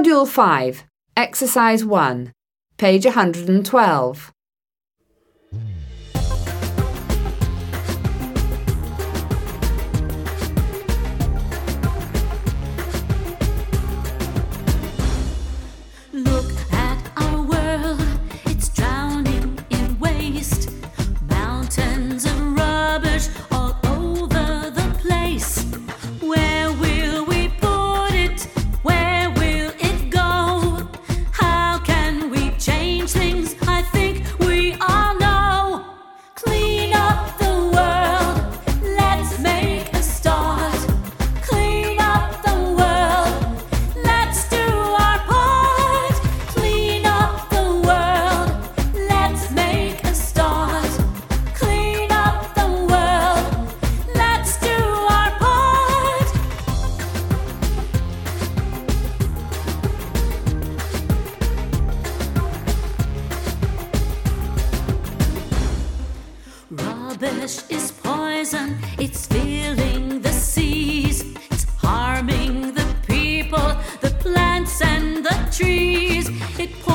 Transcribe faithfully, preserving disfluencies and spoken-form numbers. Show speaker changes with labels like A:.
A: Module five, Exercise one, page one hundred twelve.
B: Look at our world, it's drowning in waste. Mountains of rubbish all over the place. Where will we put it? Where will it go? How can we change things? I think we all know. Clean up the world, let's make a start. Clean up the world, let's do our part. Clean up the world, let's make a start. Clean up the world, let's do our part. Rubbish is poison, it's filling the seas. It's harming the people, the plants and the trees. It